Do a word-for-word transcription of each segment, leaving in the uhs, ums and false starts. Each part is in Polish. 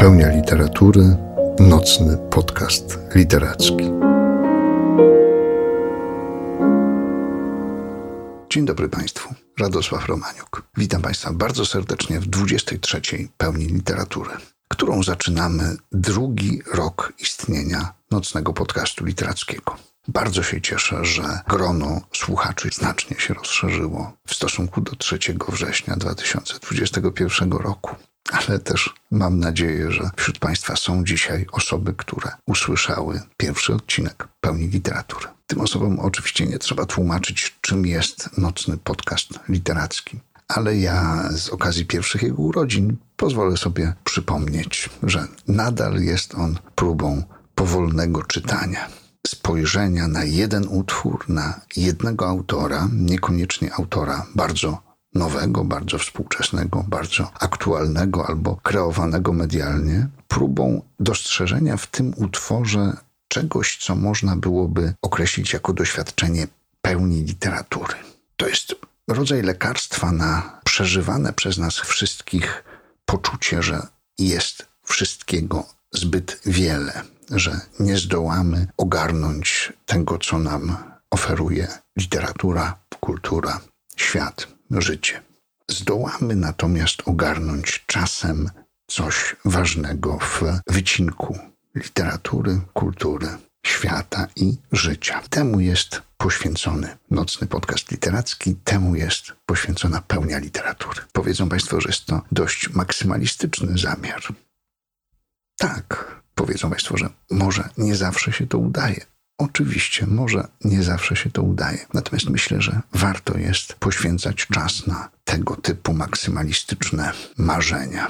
Pełnia literatury, nocny podcast literacki. Dzień dobry Państwu, Radosław Romaniuk. Witam Państwa bardzo serdecznie w dwudziestej trzeciej Pełni Literatury, którą zaczynamy drugi rok istnienia nocnego podcastu literackiego. Bardzo się cieszę, że grono słuchaczy znacznie się rozszerzyło w stosunku do trzeciego września dwa tysiące dwudziestego pierwszego roku. Ale też mam nadzieję, że wśród Państwa są dzisiaj osoby, które usłyszały pierwszy odcinek Pełni Literatury. Tym osobom oczywiście nie trzeba tłumaczyć, czym jest nocny podcast literacki. Ale ja z okazji pierwszych jego urodzin pozwolę sobie przypomnieć, że nadal jest on próbą powolnego czytania. Spojrzenia na jeden utwór, na jednego autora, niekoniecznie autora bardzo nowego, bardzo współczesnego, bardzo aktualnego albo kreowanego medialnie, próbą dostrzeżenia w tym utworze czegoś, co można byłoby określić jako doświadczenie pełni literatury. To jest rodzaj lekarstwa na przeżywane przez nas wszystkich poczucie, że jest wszystkiego zbyt wiele, że nie zdołamy ogarnąć tego, co nam oferuje literatura, kultura, świat, życie. Zdołamy natomiast ogarnąć czasem coś ważnego w wycinku literatury, kultury, świata i życia. Temu jest poświęcony nocny podcast literacki, temu jest poświęcona pełnia literatury. Powiedzą Państwo, że jest to dość maksymalistyczny zamiar. Tak, powiedzą Państwo, że może nie zawsze się to udaje. Oczywiście, może nie zawsze się to udaje. Natomiast myślę, że warto jest poświęcać czas na tego typu maksymalistyczne marzenia.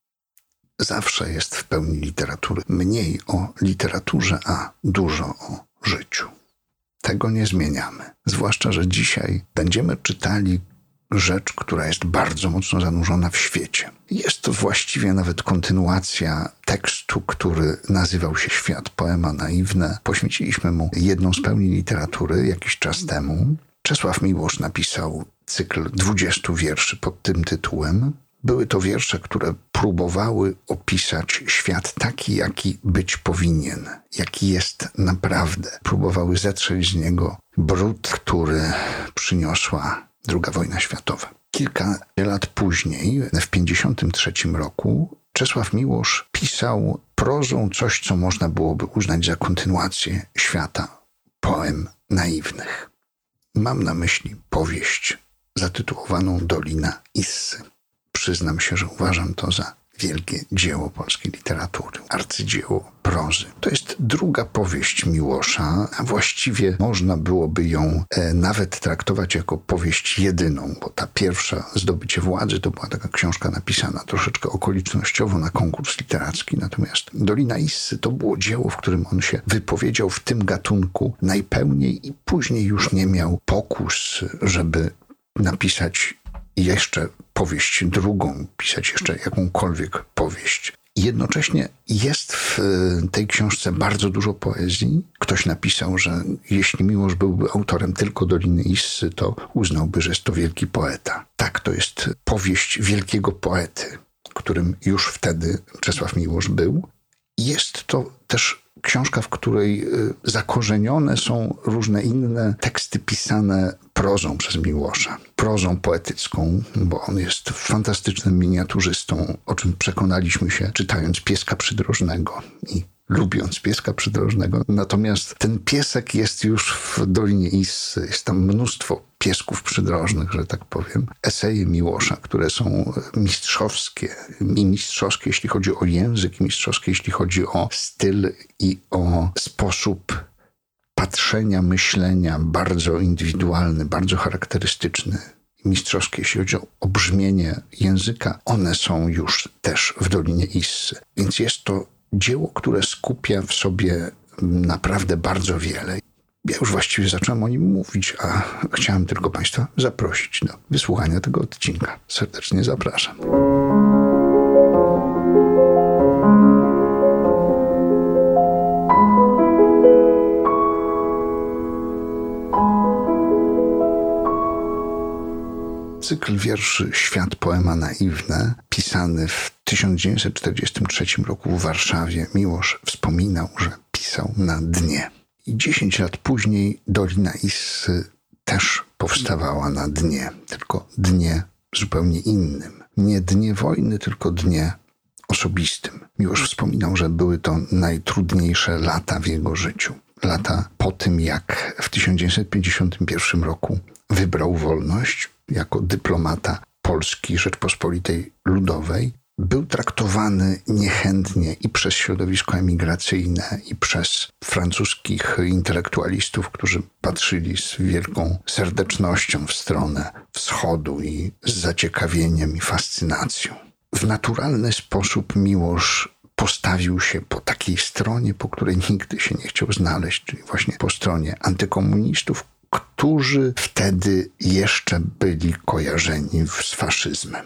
Zawsze jest w pełni literatury mniej o literaturze, a dużo o życiu. Tego nie zmieniamy. Zwłaszcza, że dzisiaj będziemy czytali rzecz, która jest bardzo mocno zanurzona w świecie. Jest to właściwie nawet kontynuacja tekstu, który nazywał się Świat, poema naiwne. Poświęciliśmy mu jedną z pełni literatury jakiś czas temu. Czesław Miłosz napisał cykl dwudziestu wierszy pod tym tytułem. Były to wiersze, które próbowały opisać świat taki, jaki być powinien, jaki jest naprawdę. Próbowały zetrzeć z niego brud, który przyniosła Druga wojna światowa. Kilka lat później, w pięćdziesiątym trzecim roku, Czesław Miłosz pisał prozą coś, co można byłoby uznać za kontynuację Świata, poem naiwnych. Mam na myśli powieść zatytułowaną Dolina Issy. Przyznam się, że uważam to za wielkie dzieło polskiej literatury, arcydzieło prozy. To jest druga powieść Miłosza, a właściwie można byłoby ją e, nawet traktować jako powieść jedyną, bo ta pierwsza, Zdobycie władzy, to była taka książka napisana troszeczkę okolicznościowo na konkurs literacki, natomiast Dolina Issy to było dzieło, w którym on się wypowiedział w tym gatunku najpełniej i później już nie miał pokus, żeby napisać jeszcze powieść drugą, pisać jeszcze jakąkolwiek powieść. Jednocześnie jest w tej książce bardzo dużo poezji. Ktoś napisał, że jeśli Miłosz byłby autorem tylko Doliny Issy, to uznałby, że jest to wielki poeta. Tak, to jest powieść wielkiego poety, którym już wtedy Czesław Miłosz był. Jest to też książka, w której zakorzenione są różne inne teksty pisane prozą przez Miłosza. Prozą poetycką, bo on jest fantastycznym miniaturzystą, o czym przekonaliśmy się czytając Pieska Przydrożnego i lubiąc Pieska Przydrożnego. Natomiast ten piesek jest już w Dolinie Issy. Jest tam mnóstwo piesków przydrożnych, że tak powiem. Eseje Miłosza, które są mistrzowskie i mistrzowskie, jeśli chodzi o język, i mistrzowskie, jeśli chodzi o styl i o sposób patrzenia, myślenia, bardzo indywidualny, bardzo charakterystyczny. Mistrzowskie, jeśli chodzi o brzmienie języka, one są już też w Dolinie Issy. Więc jest to dzieło, które skupia w sobie naprawdę bardzo wiele. Ja już właściwie zacząłem o nim mówić, a chciałem tylko Państwa zaprosić do wysłuchania tego odcinka. Serdecznie zapraszam. Cykl wierszy Świat, poema naiwne, pisany w tysiąc dziewięćset czterdziestym trzecim roku w Warszawie Miłosz wspominał, że pisał na dnie. I dziesięć lat później Dolina Issy też powstawała na dnie, tylko dnie zupełnie innym. Nie dnie wojny, tylko dnie osobistym. Miłosz wspominał, że były to najtrudniejsze lata w jego życiu. Lata po tym, jak w tysiąc dziewięćset pięćdziesiątym pierwszym roku wybrał wolność jako dyplomata Polski Rzeczpospolitej Ludowej, był traktowany niechętnie i przez środowisko emigracyjne, i przez francuskich intelektualistów, którzy patrzyli z wielką serdecznością w stronę wschodu i z zaciekawieniem i fascynacją. W naturalny sposób Miłosz postawił się po takiej stronie, po której nigdy się nie chciał znaleźć, czyli właśnie po stronie antykomunistów, którzy wtedy jeszcze byli kojarzeni z faszyzmem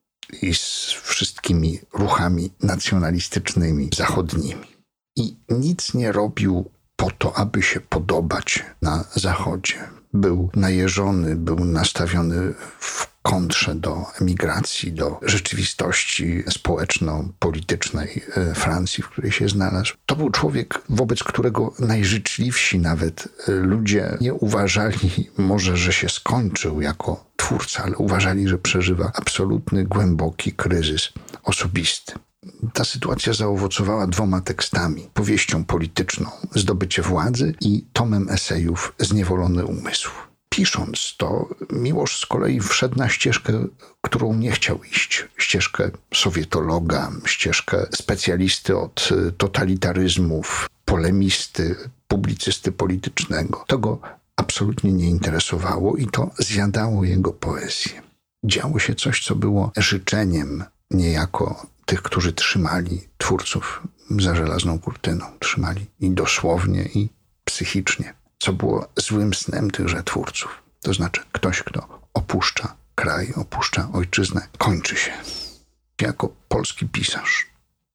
i z wszystkimi ruchami nacjonalistycznymi zachodnimi. I nic nie robił po to, aby się podobać na Zachodzie. Był najeżony, był nastawiony w kontrze do emigracji, do rzeczywistości społeczno-politycznej Francji, w której się znalazł. To był człowiek, wobec którego najżyczliwsi nawet ludzie nie uważali może, że się skończył jako twórca, ale uważali, że przeżywa absolutny, głęboki kryzys osobisty. Ta sytuacja zaowocowała dwoma tekstami. Powieścią polityczną Zdobycie władzy i tomem esejów Zniewolony umysł. Pisząc to, Miłosz z kolei wszedł na ścieżkę, którą nie chciał iść. Ścieżkę sowietologa, ścieżkę specjalisty od totalitaryzmów, polemisty, publicysty politycznego. To go absolutnie nie interesowało i to zjadało jego poezję. Działo się coś, co było życzeniem niejako tych, którzy trzymali twórców za żelazną kurtyną. Trzymali i dosłownie, i psychicznie. Co było złym snem tychże twórców. To znaczy ktoś, kto opuszcza kraj, opuszcza ojczyznę, kończy się jako polski pisarz.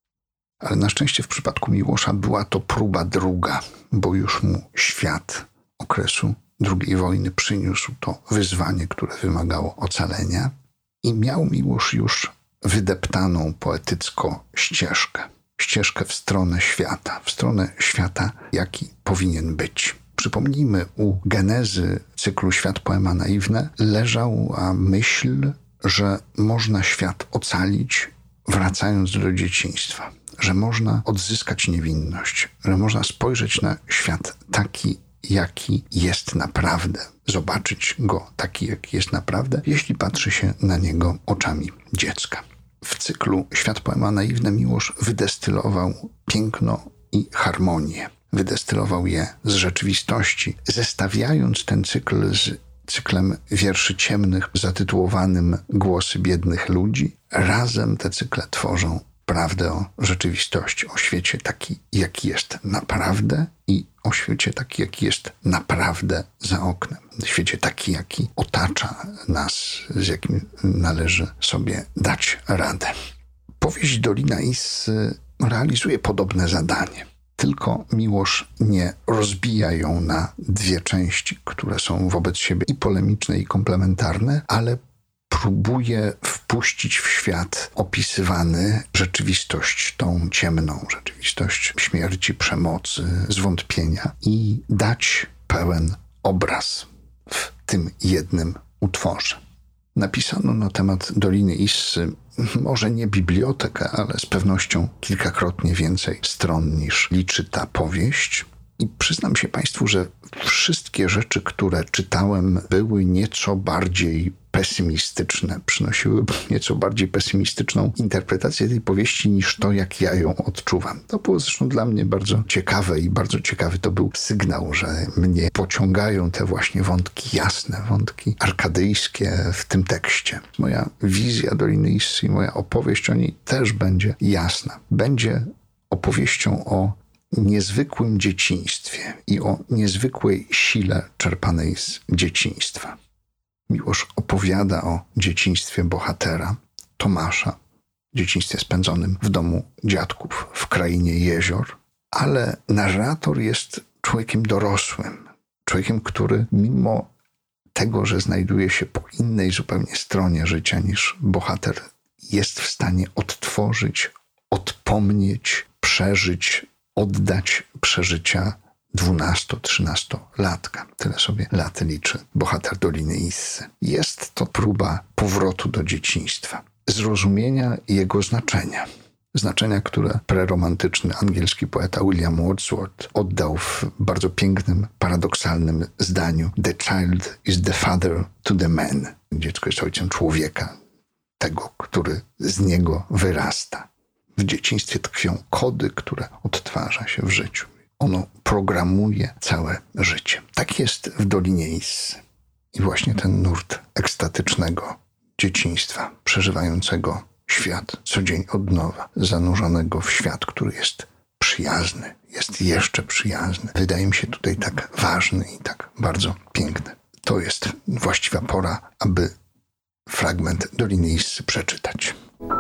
Ale na szczęście w przypadku Miłosza była to próba druga, bo już mu świat okresu drugiej wojny przyniósł to wyzwanie, które wymagało ocalenia i miał Miłosz już wydeptaną poetycko ścieżkę. Ścieżkę w stronę świata, w stronę świata, jaki powinien być. Przypomnijmy, u genezy cyklu Świat poema naiwne leżała myśl, że można świat ocalić wracając do dzieciństwa, że można odzyskać niewinność, że można spojrzeć na świat taki, jaki jest naprawdę, zobaczyć go taki, jaki jest naprawdę, jeśli patrzy się na niego oczami dziecka. W cyklu Świat poema naiwne Miłosz wydestylował piękno i harmonię. Wydestylował je z rzeczywistości, zestawiając ten cykl z cyklem wierszy ciemnych zatytułowanym Głosy biednych ludzi. Razem te cykle tworzą prawdę o rzeczywistości, o świecie taki, jaki jest naprawdę i o świecie taki, jaki jest naprawdę za oknem. Świecie taki, jaki otacza nas, z jakim należy sobie dać radę. Powieść Dolina Issy realizuje podobne zadanie. Tylko Miłosz nie rozbija ją na dwie części, które są wobec siebie i polemiczne, i komplementarne, ale próbuje wpuścić w świat opisywany rzeczywistość tą ciemną, rzeczywistość śmierci, przemocy, zwątpienia i dać pełen obraz w tym jednym utworze. Napisano na temat Doliny Issy może nie bibliotekę, ale z pewnością kilkakrotnie więcej stron niż liczy ta powieść. I przyznam się Państwu, że wszystkie rzeczy, które czytałem, były nieco bardziej pesymistyczne, przynosiły nieco bardziej pesymistyczną interpretację tej powieści niż to, jak ja ją odczuwam. To było zresztą dla mnie bardzo ciekawe i bardzo ciekawy to był sygnał, że mnie pociągają te właśnie wątki jasne, wątki arkadyjskie w tym tekście. Moja wizja Doliny Issy, moja opowieść o niej też będzie jasna. Będzie opowieścią o niezwykłym dzieciństwie i o niezwykłej sile czerpanej z dzieciństwa. Miłosz opowiada o dzieciństwie bohatera, Tomasza, dzieciństwie spędzonym w domu dziadków w krainie jezior, ale narrator jest człowiekiem dorosłym, człowiekiem, który mimo tego, że znajduje się po innej zupełnie stronie życia niż bohater jest w stanie odtworzyć, odpomnieć, przeżyć, oddać przeżycia dwunasto-trzynastolatka. Tyle sobie lat liczy bohater Doliny Issy. Jest to próba powrotu do dzieciństwa, zrozumienia jego znaczenia. Znaczenia, które preromantyczny angielski poeta William Wordsworth oddał w bardzo pięknym, paradoksalnym zdaniu: The child is the father to the man. Dziecko jest ojcem człowieka, tego, który z niego wyrasta. W dzieciństwie tkwią kody, które odtwarza się w życiu. Ono programuje całe życie. Tak jest w Dolinie Issy. I właśnie ten nurt ekstatycznego dzieciństwa, przeżywającego świat co dzień od nowa, zanurzonego w świat, który jest przyjazny, jest jeszcze przyjazny. Wydaje mi się tutaj tak ważny i tak bardzo piękny. To jest właściwa pora, aby fragment Doliny Issy przeczytać.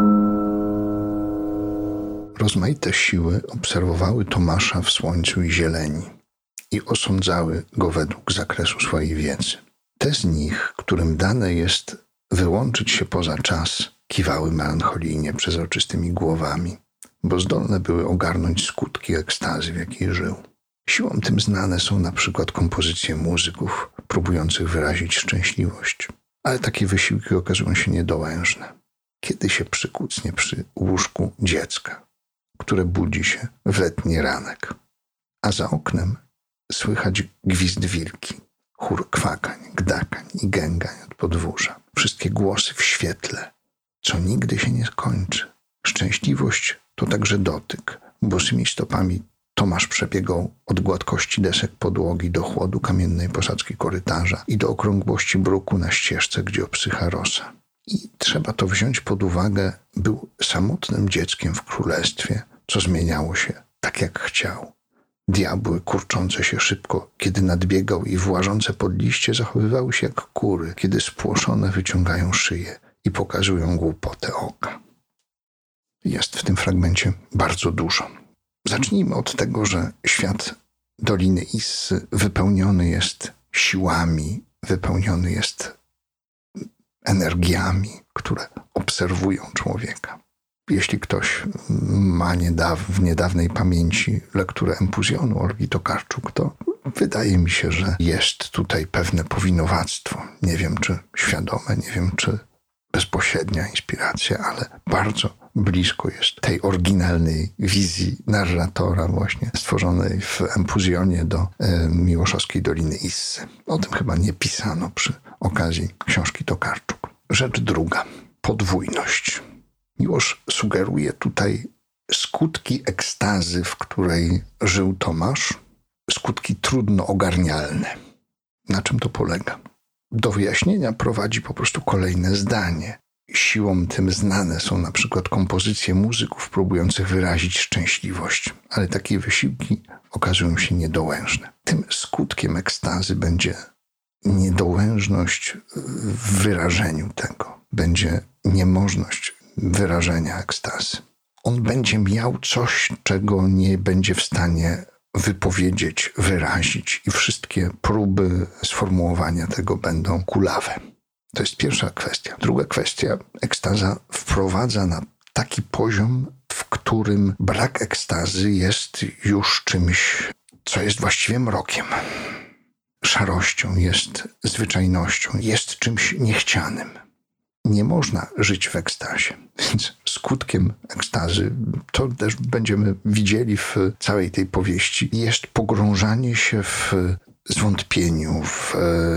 Rozmaite siły obserwowały Tomasza w słońcu i zieleni i osądzały go według zakresu swojej wiedzy. Te z nich, którym dane jest wyłączyć się poza czas, kiwały melancholijnie przezroczystymi głowami, bo zdolne były ogarnąć skutki ekstazy, w jakiej żył. Siłom tym znane są na przykład kompozycje muzyków próbujących wyrazić szczęśliwość, ale takie wysiłki okazują się niedołężne. Kiedy się przykucnie przy łóżku dziecka, które budzi się w letni ranek, a za oknem słychać gwizd wilki, chór kwakań, gdakań i gęgań od podwórza. Wszystkie głosy w świetle, co nigdy się nie skończy. Szczęśliwość to także dotyk. Bosymi stopami Tomasz przebiegał od gładkości desek podłogi do chłodu kamiennej posadzki korytarza i do okrągłości bruku na ścieżce, gdzie obsycha rosa. I trzeba to wziąć pod uwagę, był samotnym dzieckiem w królestwie, co zmieniało się tak, jak chciał. Diabły kurczące się szybko, kiedy nadbiegał, i włażące pod liście zachowywały się jak kury, kiedy spłoszone wyciągają szyję i pokazują głupotę oka. Jest w tym fragmencie bardzo dużo. Zacznijmy od tego, że świat Doliny Issy wypełniony jest siłami, wypełniony jest energiami, które obserwują człowieka. Jeśli ktoś ma niedaw- w niedawnej pamięci lekturę Empuzjonu Olgi Tokarczuk, to wydaje mi się, że jest tutaj pewne powinowactwo. Nie wiem, czy świadome, nie wiem, czy bezpośrednia inspiracja, ale bardzo blisko jest tej oryginalnej wizji narratora właśnie stworzonej w Empuzjonie do e, Miłoszowskiej Doliny Issy. O tym chyba nie pisano przy okazji książki Tokarczuk. Rzecz druga. Podwójność. Miłosz sugeruje tutaj skutki ekstazy, w której żył Tomasz, skutki trudno ogarnialne. Na czym to polega? Do wyjaśnienia prowadzi po prostu kolejne zdanie. Siłom tym znane są na przykład kompozycje muzyków próbujących wyrazić szczęśliwość, ale takie wysiłki okazują się niedołężne. Tym skutkiem ekstazy będzie niedołężność w wyrażeniu tego. Będzie niemożność wyrażenia ekstazy. On będzie miał coś, czego nie będzie w stanie wypowiedzieć, wyrazić, i wszystkie próby sformułowania tego będą kulawe. To jest pierwsza kwestia. Druga kwestia. Ekstaza wprowadza na taki poziom, w którym brak ekstazy jest już czymś, co jest właściwie mrokiem. Szarością, jest zwyczajnością, jest czymś niechcianym. Nie można żyć w ekstazie. Więc skutkiem ekstazy, to też będziemy widzieli w całej tej powieści, jest pogrążanie się w zwątpieniu, w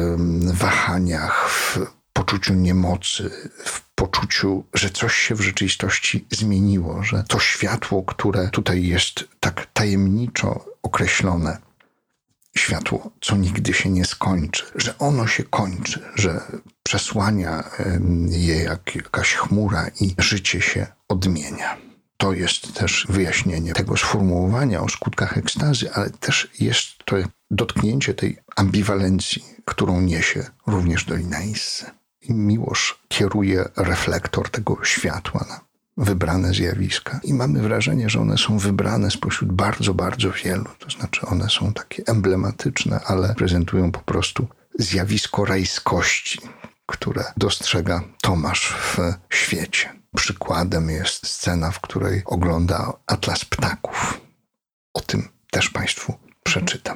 wahaniach, w poczuciu niemocy, w poczuciu, że coś się w rzeczywistości zmieniło, że to światło, które tutaj jest tak tajemniczo określone, światło, co nigdy się nie skończy, że ono się kończy, że przesłania je jak jakaś chmura i życie się odmienia. To jest też wyjaśnienie tego sformułowania o skutkach ekstazy, ale też jest to dotknięcie tej ambiwalencji, którą niesie również Dolina Issy. I Miłosz kieruje reflektor tego światła na wybrane zjawiska i mamy wrażenie, że one są wybrane spośród bardzo, bardzo wielu. To znaczy one są takie emblematyczne, ale prezentują po prostu zjawisko rajskości, które dostrzega Tomasz w świecie. Przykładem jest scena, w której ogląda atlas ptaków. O tym też Państwu przeczytam.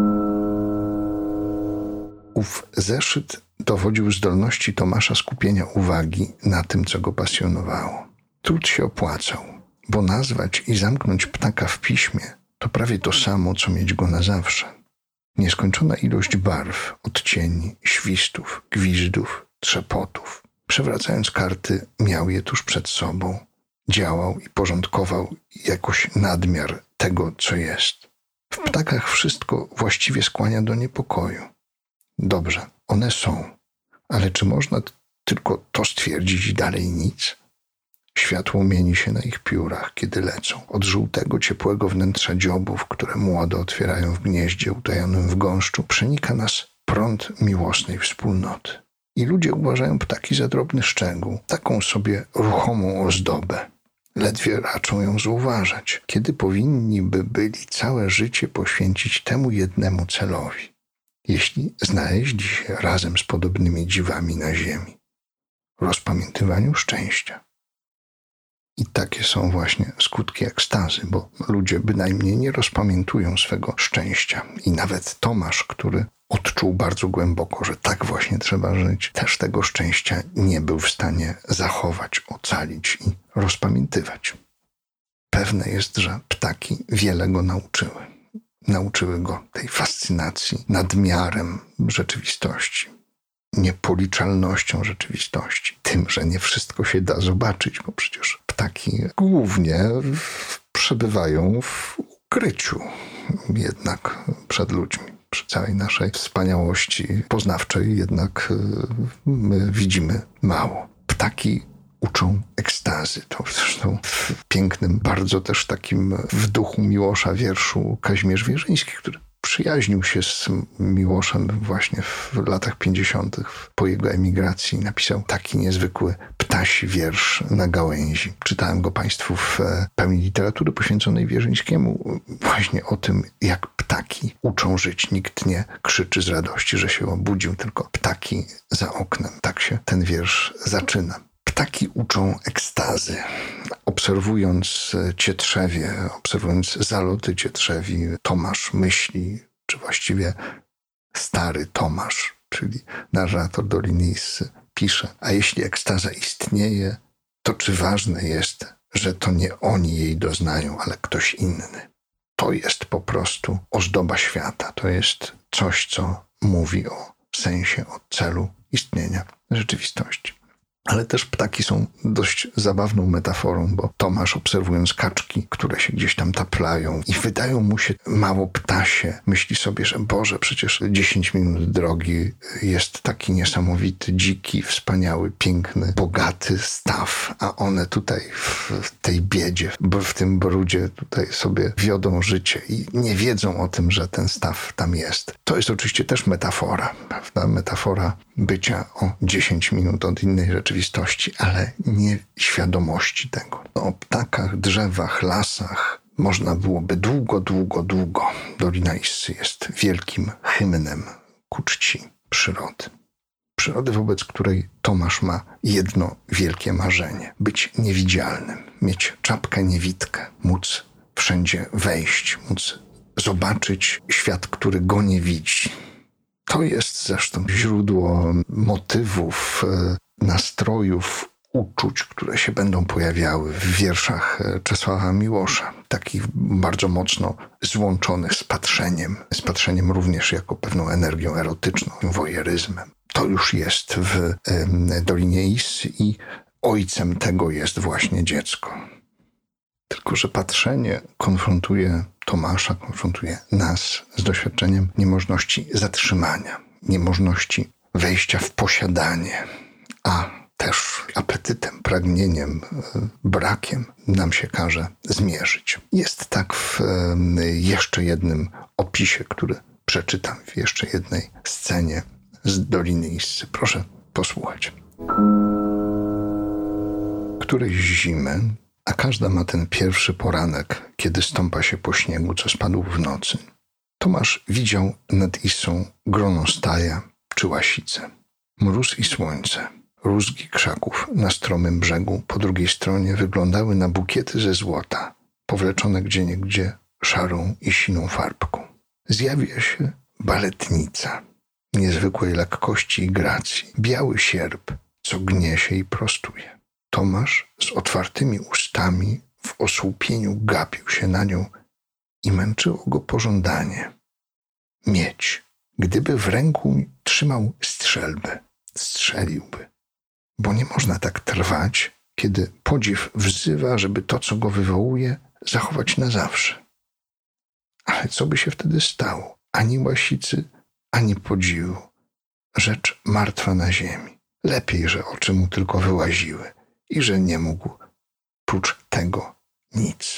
Ów zeszyt dowodził zdolności Tomasza skupienia uwagi na tym, co go pasjonowało. Trud się opłacał, bo nazwać i zamknąć ptaka w piśmie to prawie to samo, co mieć go na zawsze. Nieskończona ilość barw, odcieni, świstów, gwizdów, trzepotów. Przewracając karty, miał je tuż przed sobą. Działał i porządkował jakoś nadmiar tego, co jest. W ptakach wszystko właściwie skłania do niepokoju. Dobrze, one są, ale czy można t- tylko to stwierdzić i dalej nic? Światło mieni się na ich piórach, kiedy lecą. Od żółtego, ciepłego wnętrza dziobów, które młode otwierają w gnieździe utajonym w gąszczu, przenika nas prąd miłosnej wspólnoty. I ludzie uważają ptaki za drobny szczegół, taką sobie ruchomą ozdobę. Ledwie raczą ją zauważać, kiedy powinni by byli całe życie poświęcić temu jednemu celowi. Jeśli znaleźli się razem z podobnymi dziwami na ziemi, rozpamiętywaniu szczęścia. I takie są właśnie skutki ekstazy, bo ludzie bynajmniej nie rozpamiętują swego szczęścia. I nawet Tomasz, który odczuł bardzo głęboko, że tak właśnie trzeba żyć, też tego szczęścia nie był w stanie zachować, ocalić i rozpamiętywać. Pewne jest, że ptaki wiele go nauczyły. Nauczyły go tej fascynacji nadmiarem rzeczywistości, niepoliczalnością rzeczywistości, tym, że nie wszystko się da zobaczyć, bo przecież ptaki głównie przebywają w ukryciu jednak przed ludźmi. Przy całej naszej wspaniałości poznawczej jednak my widzimy mało. Ptaki uczą ekstazy. To zresztą w pięknym, bardzo też takim w duchu Miłosza wierszu Kazimierz Wierzyński, który przyjaźnił się z Miłoszem właśnie w latach pięćdziesiątych po jego emigracji. Napisał taki niezwykły ptasi wiersz na gałęzi. Czytałem go Państwu w pełni literatury poświęconej Wierzyńskiemu. Właśnie o tym, jak ptaki uczą żyć. Nikt nie krzyczy z radości, że się obudził, tylko ptaki za oknem. Tak się ten wiersz zaczyna. Ptaki uczą ekstazy. Obserwując cietrzewie, obserwując zaloty cietrzewi, Tomasz myśli, czy właściwie stary Tomasz, czyli narrator Doliny Issy, pisze: a jeśli ekstaza istnieje, to czy ważne jest, że to nie oni jej doznają, ale ktoś inny? To jest po prostu ozdoba świata. To jest coś, co mówi o sensie, o celu istnienia rzeczywistości. Ale też ptaki są dość zabawną metaforą, bo Tomasz, obserwując kaczki, które się gdzieś tam taplają i wydają mu się mało ptasie, myśli sobie, że Boże, przecież dziesięć minut drogi jest taki niesamowity, dziki, wspaniały, piękny, bogaty staw, a one tutaj w tej biedzie, w tym brudzie tutaj sobie wiodą życie i nie wiedzą o tym, że ten staw tam jest. To jest oczywiście też metafora, prawda? Metafora bycia o dziesięć minut od innej rzeczywistości, ale nie świadomości tego. No, o ptakach, drzewach, lasach można byłoby długo, długo, długo. Dolina Issy jest wielkim hymnem ku czci przyrody. Przyrody, wobec której Tomasz ma jedno wielkie marzenie. Być niewidzialnym, mieć czapkę niewidkę, móc wszędzie wejść, móc zobaczyć świat, który go nie widzi. To jest zresztą źródło motywów, nastrojów, uczuć, które się będą pojawiały w wierszach Czesława Miłosza, takich bardzo mocno złączonych z patrzeniem, z patrzeniem również jako pewną energią erotyczną, wojeryzmem. To już jest w Dolinie Issy i ojcem tego jest właśnie dziecko. Tylko że patrzenie konfrontuje Tomasza, konfrontuje nas z doświadczeniem niemożności zatrzymania, niemożności wejścia w posiadanie, a też apetytem, pragnieniem, brakiem nam się każe zmierzyć. Jest tak w jeszcze jednym opisie, który przeczytam, w jeszcze jednej scenie z Doliny Issy. Proszę posłuchać. Którejś zimy, a każda ma ten pierwszy poranek, kiedy stąpa się po śniegu, co spadł w nocy, Tomasz widział nad Issą gronostaja czy łasicę. Mróz i słońce, rózgi krzaków na stromym brzegu po drugiej stronie wyglądały na bukiety ze złota, powleczone gdzieniegdzie szarą i siną farbką. Zjawia się baletnica niezwykłej lekkości i gracji, biały sierp, co gnie się i prostuje. Tomasz z otwartymi ustami w osłupieniu gapił się na nią i męczyło go pożądanie. Mieć, gdyby w ręku trzymał strzelbę, strzeliłby. Bo nie można tak trwać, kiedy podziw wzywa, żeby to, co go wywołuje, zachować na zawsze. Ale co by się wtedy stało? Ani łasicy, ani podziwu. Rzecz martwa na ziemi. Lepiej, że oczy mu tylko wyłaziły i że nie mógł prócz tego nic.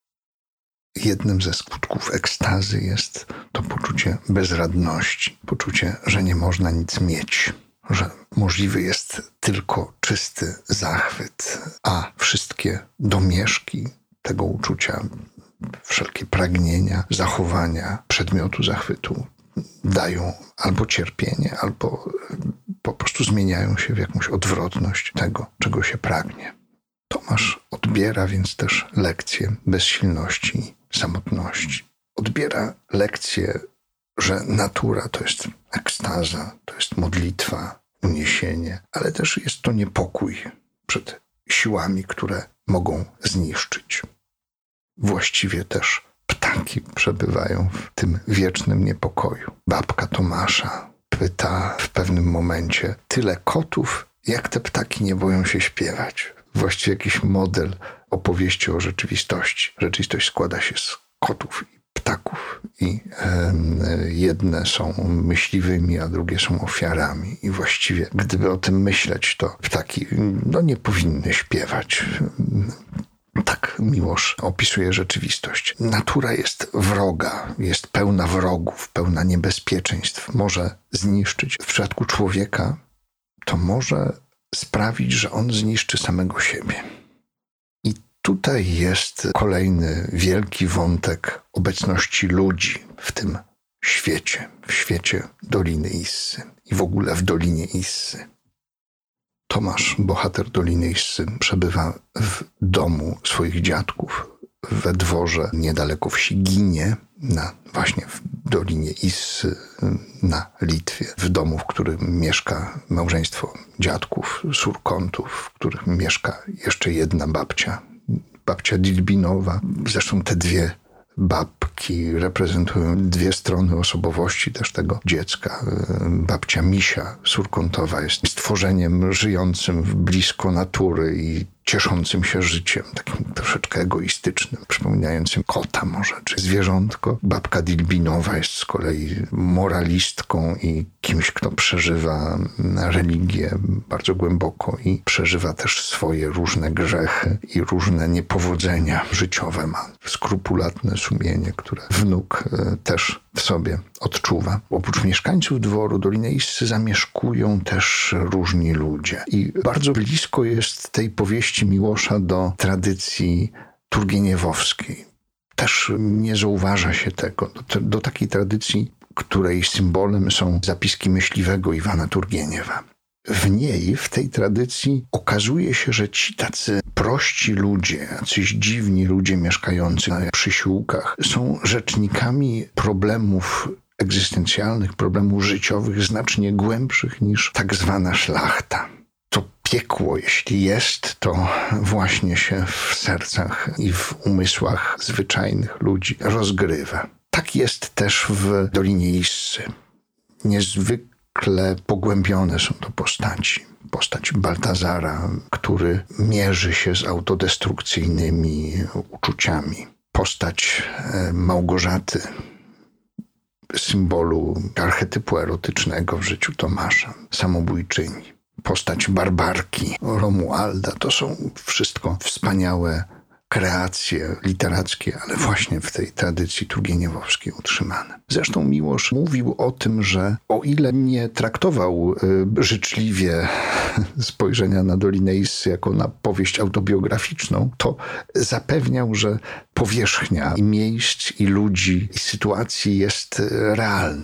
Jednym ze skutków ekstazy jest to poczucie bezradności, poczucie, że nie można nic mieć, że możliwy jest tylko czysty zachwyt, a wszystkie domieszki tego uczucia, wszelkie pragnienia, zachowania przedmiotu zachwytu dają albo cierpienie, albo po prostu zmieniają się w jakąś odwrotność tego, czego się pragnie. Tomasz odbiera więc też lekcję bezsilności i samotności. Odbiera lekcję, że natura to jest ekstaza, to jest modlitwa, uniesienie, ale też jest to niepokój przed siłami, które mogą zniszczyć. Właściwie też ptaki przebywają w tym wiecznym niepokoju. Babka Tomasza pyta w pewnym momencie: tyle kotów, jak te ptaki nie boją się śpiewać. Właściwie jakiś model opowieści o rzeczywistości. Rzeczywistość składa się z kotów i ptaków i e, jedne są myśliwymi, a drugie są ofiarami. I właściwie, gdyby o tym myśleć, to ptaki no, nie powinny śpiewać. Tak Miłosz opisuje rzeczywistość. Natura jest wroga, jest pełna wrogów, pełna niebezpieczeństw. Może zniszczyć. W przypadku człowieka to może sprawić, że on zniszczy samego siebie. I tutaj jest kolejny wielki wątek obecności ludzi w tym świecie, w świecie Doliny Issy i w ogóle w Dolinie Issy. Tomasz, bohater Doliny Issy, przebywa w domu swoich dziadków we dworze niedaleko wsi Ginie, na, właśnie w Dolinie Issy na Litwie, w domu, w którym mieszka małżeństwo dziadków, Surkontów, w którym mieszka jeszcze jedna babcia, babcia Dilbinowa. Zresztą te dwie babki reprezentują dwie strony osobowości też tego dziecka. Babcia Misia Surkontowa jest stworzeniem żyjącym blisko natury i cieszącym się życiem, takim troszeczkę egoistycznym, przypominającym kota może, czy zwierzątko. Babka Dilbinowa jest z kolei moralistką i kimś, kto przeżywa religię bardzo głęboko i przeżywa też swoje różne grzechy i różne niepowodzenia życiowe. Ma skrupulatne sumienie, które wnuk też w sobie odczuwa. Oprócz mieszkańców dworu Doliny Issy zamieszkują też różni ludzie. I bardzo blisko jest tej powieści Miłosza do tradycji turgeniewowskiej. Też nie zauważa się tego. Do, do takiej tradycji, której symbolem są zapiski myśliwego Iwana Turgieniewa. W niej, w tej tradycji okazuje się, że ci tacy prości ludzie, jacyś dziwni ludzie mieszkający na przysiłkach są rzecznikami problemów egzystencjalnych, problemów życiowych znacznie głębszych niż tak zwana szlachta. To piekło, jeśli jest, to właśnie się w sercach i w umysłach zwyczajnych ludzi rozgrywa. Tak jest też w Dolinie Issy. Niezwykle pogłębione są to postaci. Postać Baltazara, który mierzy się z autodestrukcyjnymi uczuciami. Postać Małgorzaty, symbolu archetypu erotycznego w życiu Tomasza, samobójczyni. Postać Barbarki, Romualda, to są wszystko wspaniałe kreacje literackie, ale właśnie w tej tradycji turgeniewowskiej utrzymane. Zresztą Miłosz mówił o tym, że o ile nie traktował y, życzliwie spojrzenia na Dolinę Issy jako na powieść autobiograficzną, to zapewniał, że powierzchnia i miejsc, i ludzi, i sytuacji jest realna.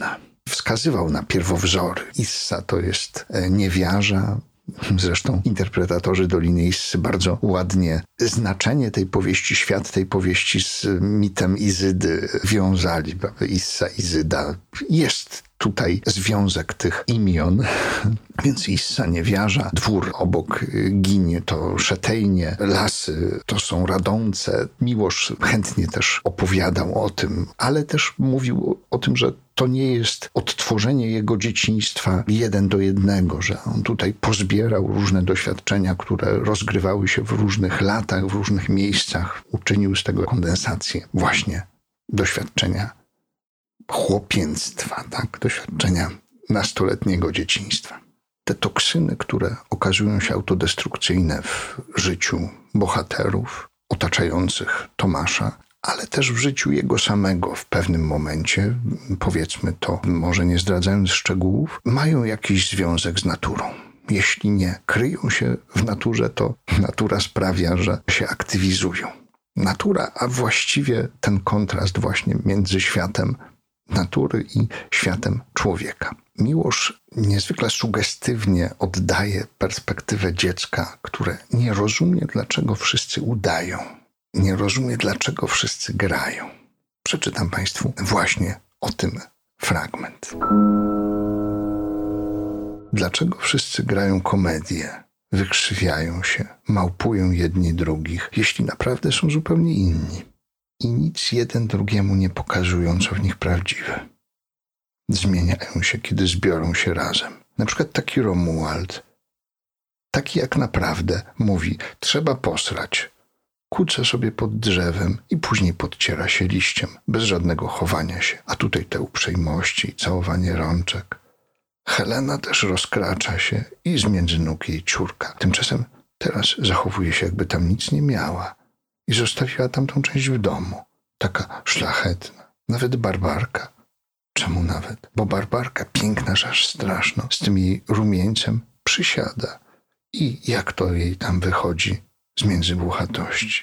wskazywał na pierwowzory. Issa to jest niewiarza. Zresztą interpretatorzy Doliny Issy bardzo ładnie znaczenie tej powieści, świat tej powieści z mitem Izydy wiązali. Issa, Izyda. Jest tutaj związek tych imion, więc Issa, niewiarza, dwór obok ginie, to Szetejnie, lasy to są Radomce. Miłosz chętnie też opowiadał o tym, ale też mówił o tym, że to nie jest odtworzenie jego dzieciństwa jeden do jednego, że on tutaj pozbierał różne doświadczenia, które rozgrywały się w różnych latach, w różnych miejscach. Uczynił z tego kondensację właśnie doświadczenia chłopięctwa, tak? Doświadczenia nastoletniego dzieciństwa. Te toksyny, które okazują się autodestrukcyjne w życiu bohaterów otaczających Tomasza, ale też w życiu jego samego w pewnym momencie, powiedzmy to, może nie zdradzając szczegółów, mają jakiś związek z naturą. Jeśli nie kryją się w naturze, to natura sprawia, że się aktywizują. Natura, a właściwie ten kontrast właśnie między światem natury i światem człowieka. Miłosz niezwykle sugestywnie oddaje perspektywę dziecka, które nie rozumie, dlaczego wszyscy udają. Nie rozumie, dlaczego wszyscy grają. Przeczytam Państwu właśnie o tym fragment. Dlaczego wszyscy grają komedię, wykrzywiają się, małpują jedni drugich, jeśli naprawdę są zupełnie inni i nic jeden drugiemu nie pokazują, co w nich prawdziwe. Zmieniają się, kiedy zbiorą się razem. Na przykład taki Romuald, taki jak naprawdę, mówi, trzeba posrać. Kuca sobie pod drzewem i później podciera się liściem, bez żadnego chowania się. A tutaj te uprzejmości i całowanie rączek. Helena też rozkracza się i z między nóg jej ciurka. Tymczasem teraz zachowuje się, jakby tam nic nie miała i zostawiła tamtą część w domu. Taka szlachetna. Nawet Barbarka. Czemu nawet? Bo Barbarka, piękna, aż straszno, z tym jej rumieńcem przysiada. I jak to jej tam wychodzi z między włochatości.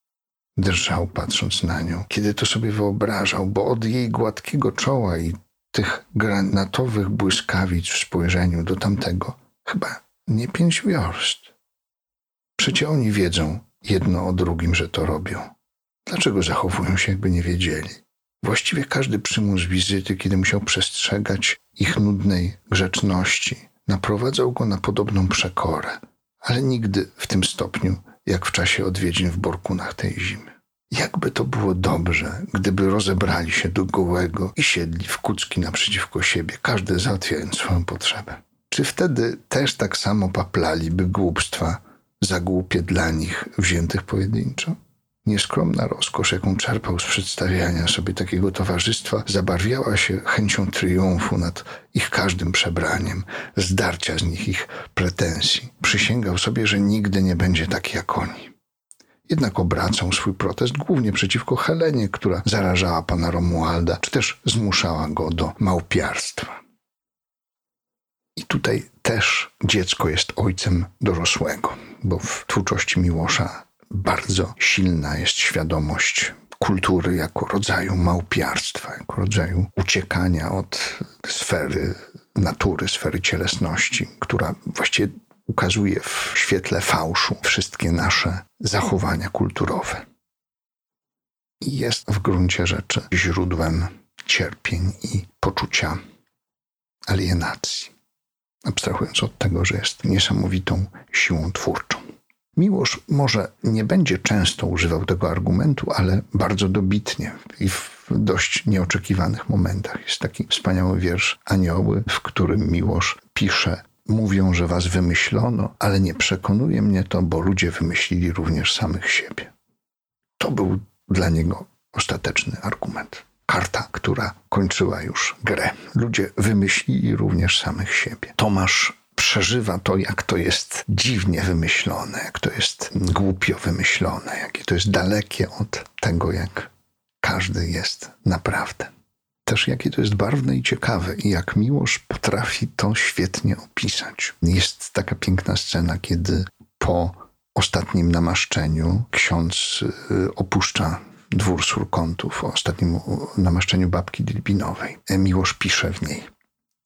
Drżał, patrząc na nią, kiedy to sobie wyobrażał, bo od jej gładkiego czoła i tych granatowych błyskawic w spojrzeniu do tamtego chyba nie pięć wiorst. Przecie oni wiedzą jedno o drugim, że to robią. Dlaczego zachowują się, jakby nie wiedzieli? Właściwie każdy przymus wizyty, kiedy musiał przestrzegać ich nudnej grzeczności, naprowadzał go na podobną przekorę, ale nigdy w tym stopniu, jak w czasie odwiedzin w Borkunach tej zimy. Jakby to było dobrze, gdyby rozebrali się do gołego i siedli w kucki naprzeciwko siebie, każdy załatwiając swoją potrzebę. Czy wtedy też tak samo paplaliby głupstwa za głupie dla nich wziętych pojedynczo? Nieskromna rozkosz, jaką czerpał z przedstawiania sobie takiego towarzystwa, zabarwiała się chęcią triumfu nad ich każdym przebraniem, zdarcia z nich ich pretensji. Przysięgał sobie, że nigdy nie będzie tak jak oni. Jednak obracał swój protest głównie przeciwko Helenie, która zarażała pana Romualda, czy też zmuszała go do małpiarstwa. I tutaj też dziecko jest ojcem dorosłego, bo w twórczości Miłosza bardzo silna jest świadomość kultury jako rodzaju małpiarstwa, jako rodzaju uciekania od sfery natury, sfery cielesności, która właściwie ukazuje w świetle fałszu wszystkie nasze zachowania kulturowe. I jest w gruncie rzeczy źródłem cierpień i poczucia alienacji, abstrahując od tego, że jest niesamowitą siłą twórczą. Miłosz może nie będzie często używał tego argumentu, ale bardzo dobitnie i w dość nieoczekiwanych momentach. Jest taki wspaniały wiersz Anioły, w którym Miłosz pisze: mówią, że was wymyślono, ale nie przekonuje mnie to, bo ludzie wymyślili również samych siebie. To był dla niego ostateczny argument. Karta, która kończyła już grę. Ludzie wymyślili również samych siebie. Tomasz przeżywa to, jak to jest dziwnie wymyślone, jak to jest głupio wymyślone, jakie to jest dalekie od tego, jak każdy jest naprawdę. Też jakie to jest barwne i ciekawe i jak Miłosz potrafi to świetnie opisać. Jest taka piękna scena, kiedy po ostatnim namaszczeniu ksiądz opuszcza dwór Surkontów, o ostatnim namaszczeniu babki Dilbinowej. Miłosz pisze w niej: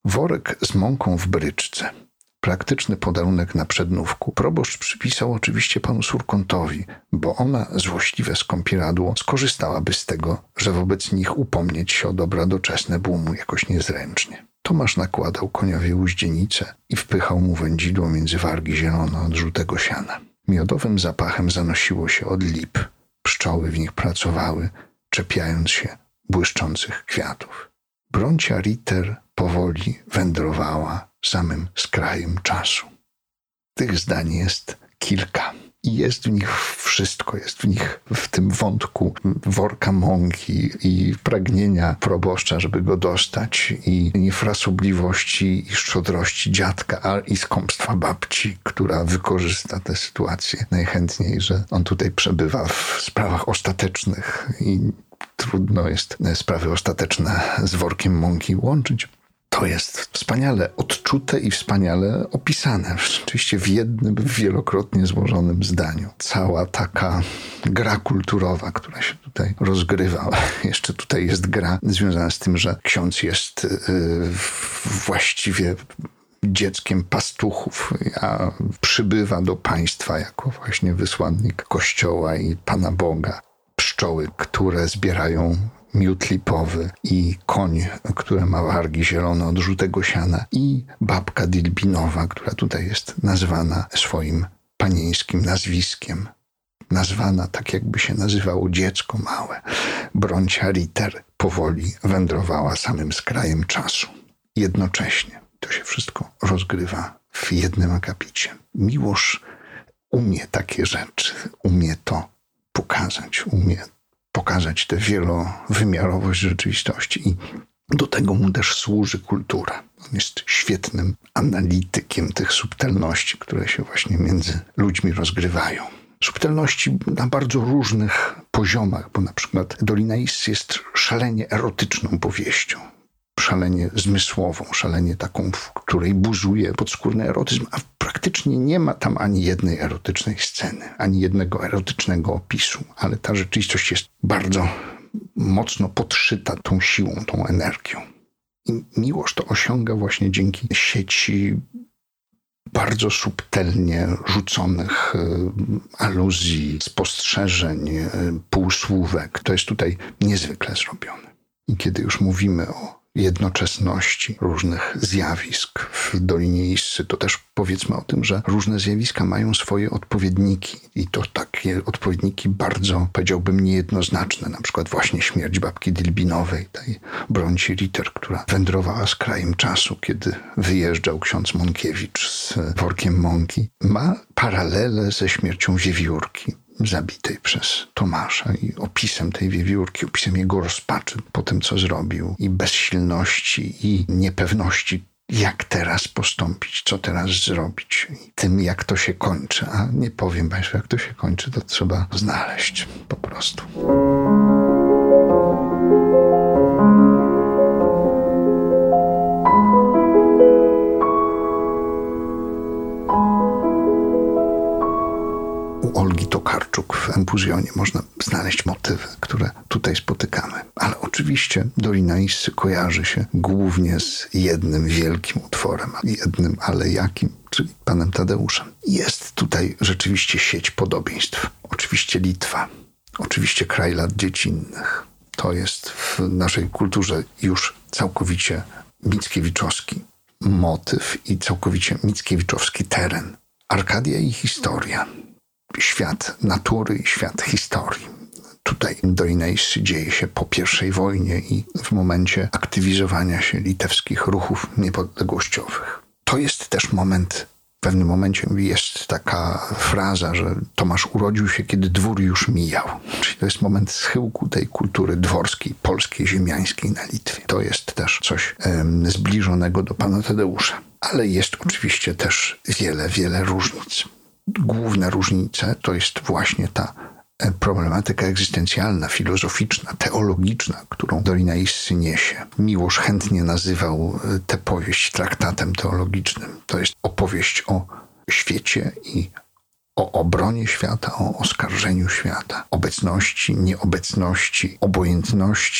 Worek z mąką w bryczce. Praktyczny podarunek na przednówku. Proboszcz przypisał oczywiście panu Surkontowi, bo ona, złośliwe skąpieradło, skorzystałaby z tego, że wobec nich upomnieć się o dobra doczesne było mu jakoś niezręcznie. Tomasz nakładał koniowi uździenicę i wpychał mu wędzidło między wargi zielone od żółtego siana. Miodowym zapachem zanosiło się od lip. Pszczoły w nich pracowały, czepiając się błyszczących kwiatów. Broncia Ritter powoli wędrowała samym skrajem czasu. Tych zdań jest kilka. I jest w nich wszystko. Jest w nich, w tym wątku worka mąki i pragnienia proboszcza, żeby go dostać, i niefrasobliwości i szczodrości dziadka, a i skąpstwa babci, która wykorzysta tę sytuację najchętniej, że on tutaj przebywa w sprawach ostatecznych i trudno jest sprawy ostateczne z workiem mąki łączyć. To jest wspaniale odczute i wspaniale opisane. Rzeczywiście w jednym, wielokrotnie złożonym zdaniu. Cała taka gra kulturowa, która się tutaj rozgrywa. Jeszcze tutaj jest gra związana z tym, że ksiądz jest yy, właściwie dzieckiem pastuchów, a przybywa do państwa jako właśnie wysłannik Kościoła i Pana Boga. Pszczoły, które zbierają miód lipowy, i koń, który ma wargi zielone od żółtego siana, i babka Dilbinowa, która tutaj jest nazwana swoim panieńskim nazwiskiem. Nazwana tak, jakby się nazywało dziecko małe. Broncia Ritter powoli wędrowała samym skrajem czasu. Jednocześnie to się wszystko rozgrywa w jednym akapicie. Miłosz umie takie rzeczy, umie to pokazać, umie pokazać tę wielowymiarowość rzeczywistości, i do tego mu też służy kultura. On jest świetnym analitykiem tych subtelności, które się właśnie między ludźmi rozgrywają. Subtelności na bardzo różnych poziomach, bo na przykład Dolina Issy jest szalenie erotyczną powieścią. Szalenie zmysłową, szalenie taką, w której buzuje podskórny erotyzm, a praktycznie nie ma tam ani jednej erotycznej sceny, ani jednego erotycznego opisu, ale ta rzeczywistość jest bardzo mocno podszyta tą siłą, tą energią. I Miłosz to osiąga właśnie dzięki sieci bardzo subtelnie rzuconych aluzji, spostrzeżeń, półsłówek. To jest tutaj niezwykle zrobione. I kiedy już mówimy o jednoczesności różnych zjawisk w Dolinie Issy, to też powiedzmy o tym, że różne zjawiska mają swoje odpowiedniki, i to takie odpowiedniki bardzo, powiedziałbym, niejednoznaczne. Na przykład właśnie śmierć babki Dilbinowej, tej Bronci Ritter, która wędrowała z krajem czasu, kiedy wyjeżdżał ksiądz Mąkiewicz z workiem mąki, ma paralele ze śmiercią wiewiórki zabitej przez Tomasza, i opisem tej wiewiórki, opisem jego rozpaczy po tym, co zrobił, i bezsilności, i niepewności, jak teraz postąpić, co teraz zrobić, i tym, jak to się kończy. A nie powiem Państwu, jak to się kończy, to trzeba znaleźć po prostu. U Olgi Tokarczuk w Empuzjonie można znaleźć motywy, które tutaj spotykamy. Ale oczywiście Dolina Issy kojarzy się głównie z jednym wielkim utworem, jednym, ale jakim, czyli panem Tadeuszem. Jest tutaj rzeczywiście sieć podobieństw. Oczywiście Litwa, oczywiście kraj lat dziecinnych. To jest w naszej kulturze już całkowicie mickiewiczowski motyw i całkowicie mickiewiczowski teren. Arkadia i historia. Świat natury i świat historii. Tutaj Dolina Issy dzieje się po pierwszej wojnie i w momencie aktywizowania się litewskich ruchów niepodległościowych. To jest też moment, w pewnym momencie jest taka fraza, że Tomasz urodził się, kiedy dwór już mijał. Czyli to jest moment schyłku tej kultury dworskiej, polskiej, ziemiańskiej na Litwie. To jest też coś em, zbliżonego do pana Tadeusza. Ale jest oczywiście też wiele, wiele różnic. Główne różnice to jest właśnie ta problematyka egzystencjalna, filozoficzna, teologiczna, którą Dolina Issy niesie. Miłosz chętnie nazywał tę powieść traktatem teologicznym. To jest opowieść o świecie i o obronie świata, o oskarżeniu świata, obecności, nieobecności, obojętności,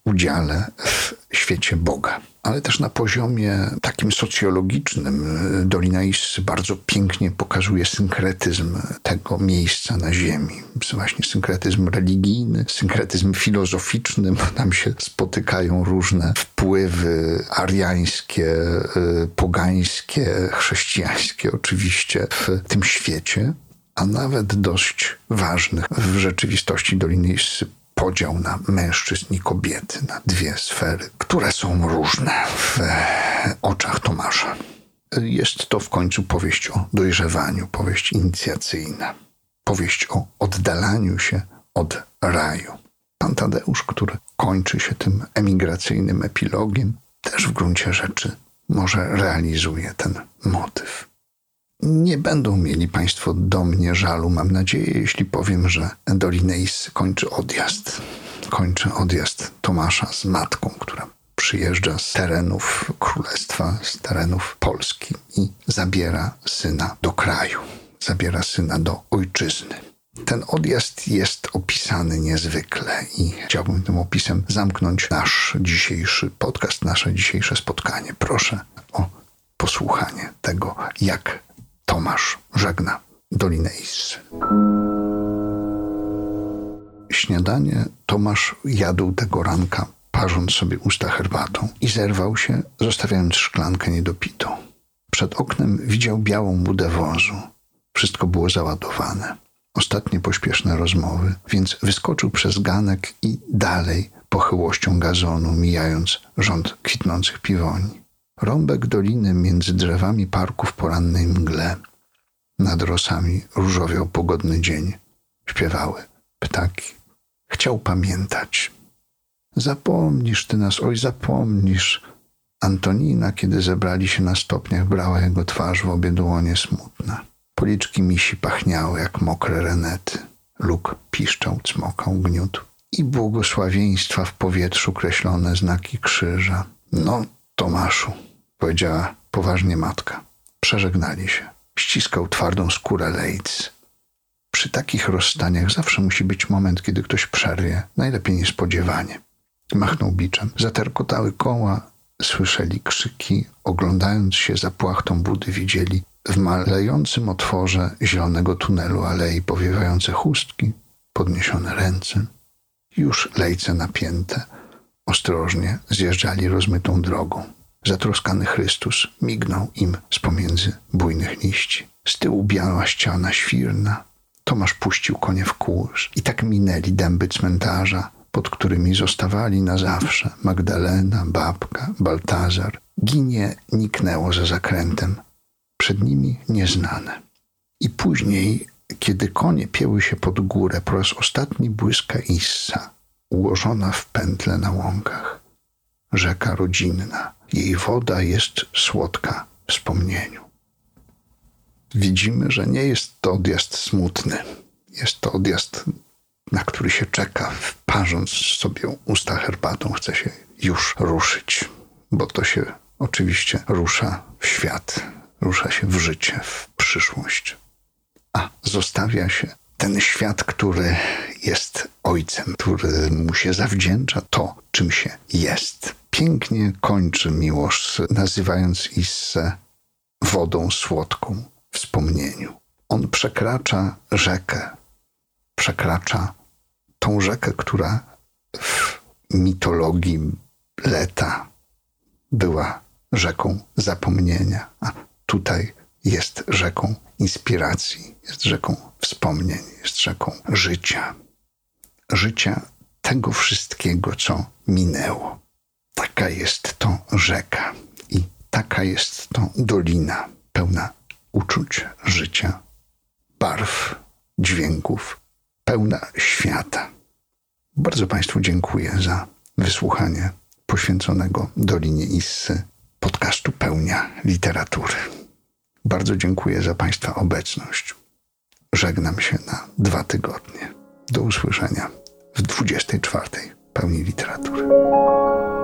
udziale w świecie Boga. Ale też na poziomie takim socjologicznym Dolina Issy bardzo pięknie pokazuje synkretyzm tego miejsca na ziemi. Właśnie synkretyzm religijny, synkretyzm filozoficzny, bo tam się spotykają różne wpływy ariańskie, pogańskie, chrześcijańskie oczywiście w tym świecie, a nawet dość ważnych w rzeczywistości Doliny Issy podział na mężczyzn i kobiety, na dwie sfery, które są różne w oczach Tomasza. Jest to w końcu powieść o dojrzewaniu, powieść inicjacyjna, powieść o oddalaniu się od raju. Pan Tadeusz, który kończy się tym emigracyjnym epilogiem, też w gruncie rzeczy może realizuje ten motyw. Nie będą mieli Państwo do mnie żalu, mam nadzieję, jeśli powiem, że Dolinę Issy kończy odjazd. Kończy odjazd Tomasza z matką, która przyjeżdża z terenów królestwa, z terenów Polski i zabiera syna do kraju, zabiera syna do ojczyzny. Ten odjazd jest opisany niezwykle i chciałbym tym opisem zamknąć nasz dzisiejszy podcast, nasze dzisiejsze spotkanie. Proszę o posłuchanie tego, jak Tomasz żegna Dolinę Issy. Śniadanie Tomasz jadł tego ranka, parząc sobie usta herbatą i zerwał się, zostawiając szklankę niedopitą. Przed oknem widział białą budę wozu. Wszystko było załadowane. Ostatnie pośpieszne rozmowy, więc wyskoczył przez ganek i dalej pochyłością gazonu, mijając rząd kwitnących piwoni. Rąbek doliny między drzewami parku w porannej mgle. Nad rosami różowiał pogodny dzień. Śpiewały ptaki. Chciał pamiętać. Zapomnisz ty nas, oj zapomnisz. Antonina, kiedy zebrali się na stopniach, brała jego twarz w obie dłonie smutna. Policzki misi pachniały jak mokre renety. Luk piszczał, cmokał, gniótł. I błogosławieństwa w powietrzu kreślone znaki krzyża. No, Tomaszu, powiedziała poważnie matka. Przeżegnali się. Ściskał twardą skórę Lejc. Przy takich rozstaniach zawsze musi być moment, kiedy ktoś przerwie, najlepiej niespodziewanie. Machnął biczem. Zaterkotały koła, słyszeli krzyki. Oglądając się za płachtą budy, widzieli w malejącym otworze zielonego tunelu alei powiewające chustki, podniesione ręce. Już lejce napięte. Ostrożnie zjeżdżali rozmytą drogą. Zatroskany Chrystus mignął im z pomiędzy bujnych liści. Z tyłu biała ściana świrna. Tomasz puścił konie w kurz. I tak minęli dęby cmentarza, pod którymi zostawali na zawsze Magdalena, babka, Baltazar. Ginie niknęło za zakrętem. Przed nimi nieznane. I później, kiedy konie pieły się pod górę, po raz ostatni błyska Issa, ułożona w pętle na łąkach. Rzeka rodzinna. Jej woda jest słodka w wspomnieniu. Widzimy, że nie jest to odjazd smutny. Jest to odjazd, na który się czeka, parząc sobie usta herbatą. Chce się już ruszyć, bo to się oczywiście rusza w świat, rusza się w życie, w przyszłość. A zostawia się ten świat, który jest ojcem, który mu się zawdzięcza to, czym się jest. Pięknie kończy Miłosz, nazywając Issę wodą słodką w wspomnieniu. On przekracza rzekę, przekracza tą rzekę, która w mitologii Leta była rzeką zapomnienia, a tutaj jest rzeką inspiracji, jest rzeką wspomnień, jest rzeką życia. Życia tego wszystkiego, co minęło. Taka jest to rzeka i taka jest to dolina, pełna uczuć, życia, barw, dźwięków, pełna świata. Bardzo Państwu dziękuję za wysłuchanie poświęconego Dolinie Issy podcastu Pełnia Literatury. Bardzo dziękuję za Państwa obecność. Żegnam się na dwa tygodnie. Do usłyszenia w dwudziestej czwartej Pełni Literatury.